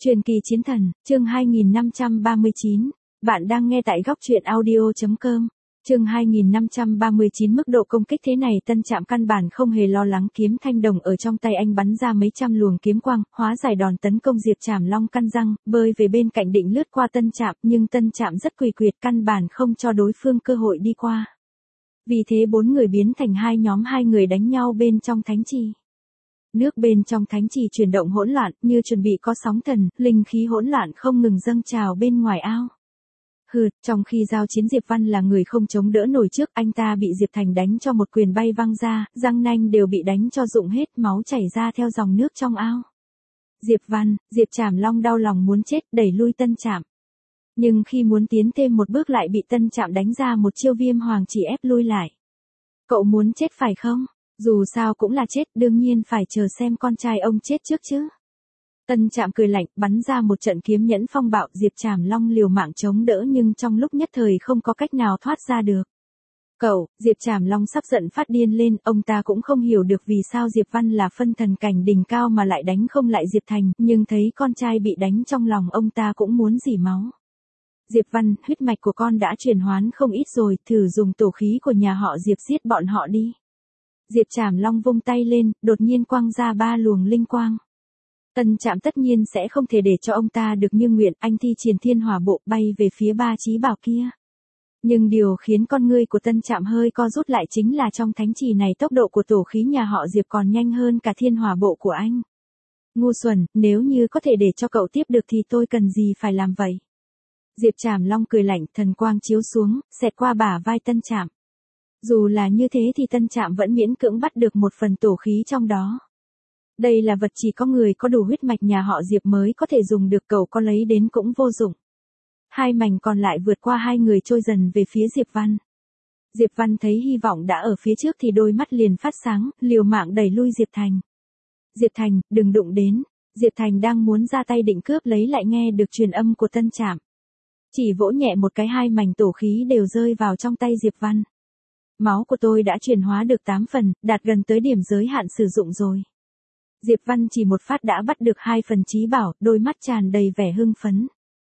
Truyền kỳ chiến thần, chương 2539. Bạn đang nghe tại góc truyện audio.com. Chương 2539 mức độ công kích thế này Tân Trạm căn bản không hề lo lắng kiếm thanh đồng ở trong tay anh bắn ra mấy trăm luồng kiếm quang, hóa giải đòn tấn công Diệp Trảm Long căn răng, bơi về bên cạnh định lướt qua Tân Trạm, nhưng Tân Trạm rất quỷ quyệt căn bản không cho đối phương cơ hội đi qua. Vì thế bốn người biến thành hai nhóm, hai người đánh nhau bên trong thánh trì. Nước bên trong thánh trì chuyển động hỗn loạn, như chuẩn bị có sóng thần, linh khí hỗn loạn không ngừng dâng trào bên ngoài ao. Trong khi giao chiến Diệp Văn là người không chống đỡ nổi trước, anh ta bị Diệp Thành đánh cho một quyền bay văng ra, răng nanh đều bị đánh cho rụng hết, máu chảy ra theo dòng nước trong ao. Diệp Trảm Long đau lòng muốn chết, đẩy lui Tân Trạm. Nhưng khi muốn tiến thêm một bước lại bị Tân Trạm đánh ra một chiêu viêm hoàng chỉ ép lui lại. Cậu muốn chết phải không? Dù sao cũng là chết, đương nhiên phải chờ xem con trai ông chết trước chứ. Tân Trạm cười lạnh, bắn ra một trận kiếm nhẫn phong bạo, Diệp Trảm Long liều mạng chống đỡ nhưng trong lúc nhất thời không có cách nào thoát ra được. Diệp Trảm Long sắp giận phát điên lên, ông ta cũng không hiểu được vì sao Diệp Văn là phân thần cảnh đỉnh cao mà lại đánh không lại Diệp Thành, nhưng thấy con trai bị đánh trong lòng ông ta cũng muốn rỉ máu. Diệp Văn, huyết mạch của con đã chuyển hoán không ít rồi, thử dùng tổ khí của nhà họ Diệp giết bọn họ đi. Diệp Trảm Long vung tay lên, đột nhiên quăng ra 3 luồng linh quang. Tân Trạm tất nhiên sẽ không thể để cho ông ta được như nguyện, anh thi triển thiên hỏa bộ bay về phía 3 chí bảo kia. Nhưng điều khiến con ngươi của Tân Trạm hơi co rút lại chính là trong thánh trì này tốc độ của tổ khí nhà họ Diệp còn nhanh hơn cả thiên hỏa bộ của anh. Ngu xuẩn, nếu như có thể để cho cậu tiếp được thì tôi cần gì phải làm vậy? Diệp Trảm Long cười lạnh, thần quang chiếu xuống, xẹt qua bả vai Tân Trạm. Dù là như thế thì Tân Trạm vẫn miễn cưỡng bắt được một phần tổ khí trong đó. Đây là vật chỉ có người có đủ huyết mạch nhà họ Diệp mới có thể dùng được, cậu có lấy đến cũng vô dụng. 2 mảnh còn lại vượt qua 2 người trôi dần về phía Diệp Văn. Diệp Văn thấy hy vọng đã ở phía trước thì đôi mắt liền phát sáng, liều mạng đẩy lui Diệp Thành. Diệp Thành, đừng đụng đến. Diệp Thành đang muốn ra tay định cướp lấy lại nghe được truyền âm của Tân Trạm. Chỉ vỗ nhẹ một cái, 2 mảnh tổ khí đều rơi vào trong tay Diệp Văn. Máu của tôi đã chuyển hóa được 8 phần, đạt gần tới điểm giới hạn sử dụng rồi. Diệp Văn chỉ một phát đã bắt được 2 phần chí bảo, đôi mắt tràn đầy vẻ hưng phấn.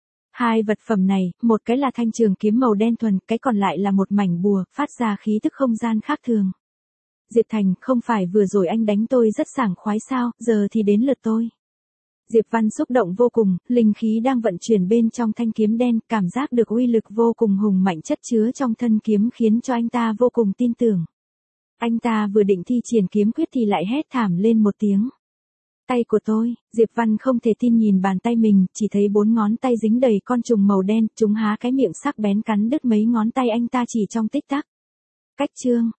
2 vật phẩm này, một cái là thanh trường kiếm màu đen thuần, cái còn lại là một mảnh bùa, phát ra khí tức không gian khác thường. Diệp Thành, không phải vừa rồi anh đánh tôi rất sảng khoái sao, giờ thì đến lượt tôi. Diệp Văn xúc động vô cùng, linh khí đang vận chuyển bên trong thanh kiếm đen, cảm giác được uy lực vô cùng hùng mạnh chất chứa trong thân kiếm khiến cho anh ta vô cùng tin tưởng. Anh ta vừa định thi triển kiếm quyết thì lại hét thảm lên một tiếng. Tay của tôi, Diệp Văn không thể tin nhìn bàn tay mình, chỉ thấy 4 ngón tay dính đầy con trùng màu đen, chúng há cái miệng sắc bén cắn đứt mấy ngón tay anh ta chỉ trong tích tắc. Cách chương,